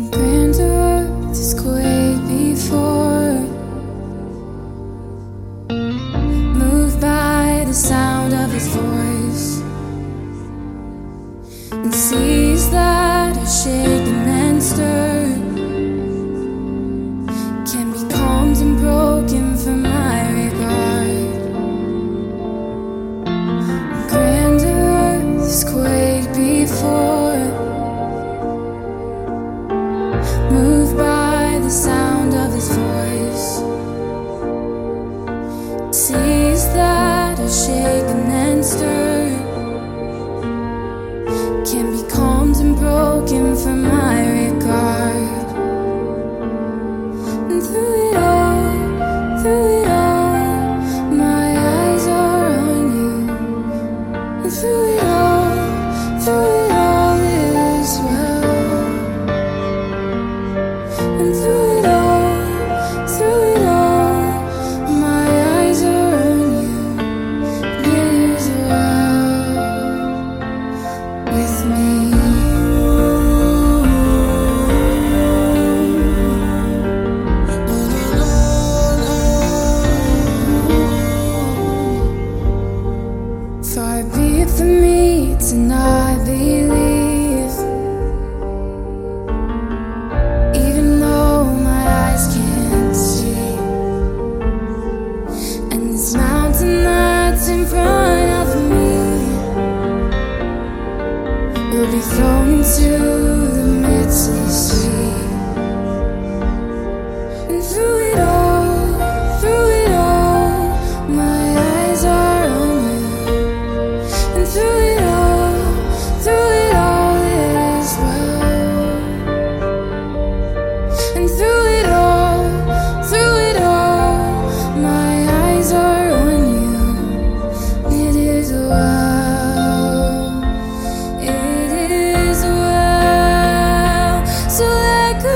Grandeur this quake before, moved by the sound of his voice, and seas that are shaken and stirred can be calmed and broken for my regard. Grandeur this quake before, moved by the sound of his voice, seas that are shaken and stirred can be calmed and broken for my regard. And through it all, my eyes are on you. And through it all is well. And through it all, my eyes are on you. It is well with me. Far be it for me to not believe, even though my eyes can't see. And this mountain that's in front of me will be thrown into the midst of the sea. And through it all, my eyes are on you. And through it all is well. And through it all, my eyes are on you. It is well, it is well. So let go.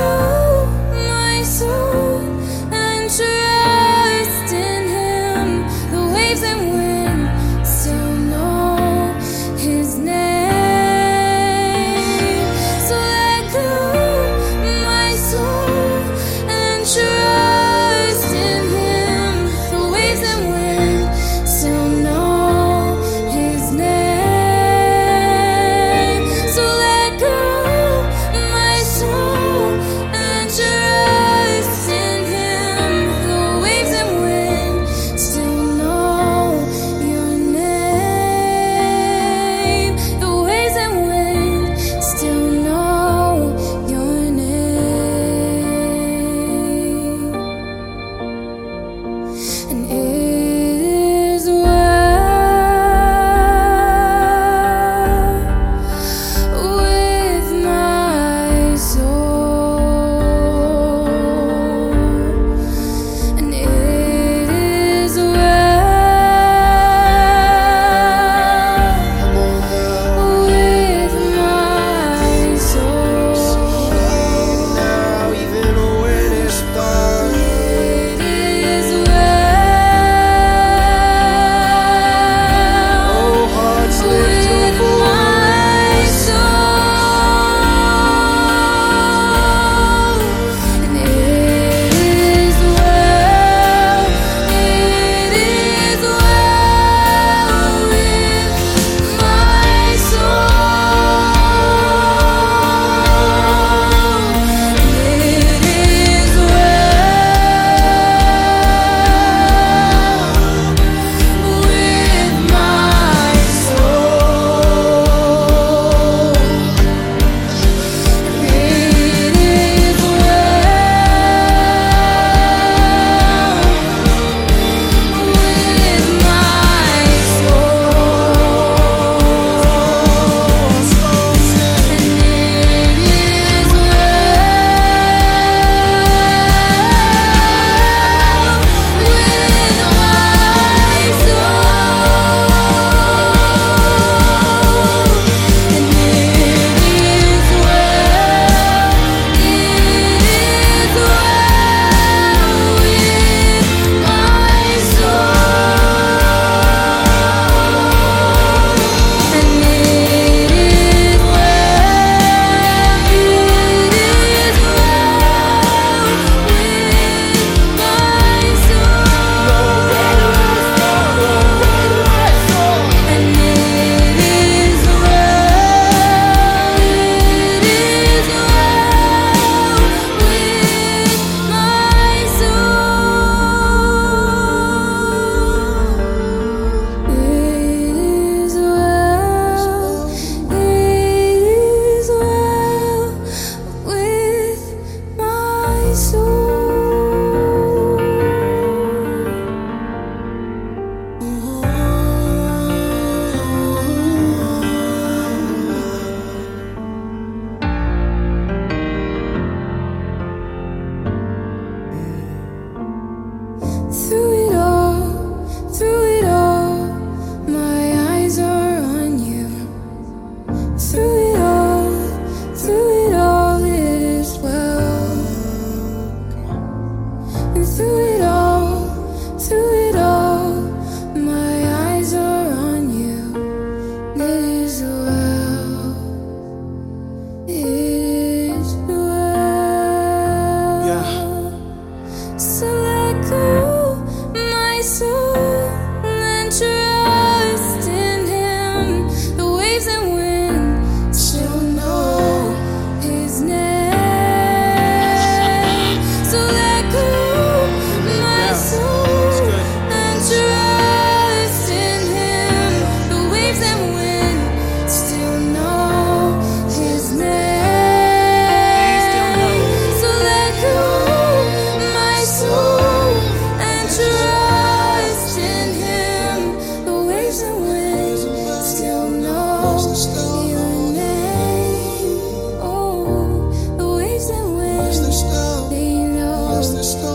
As the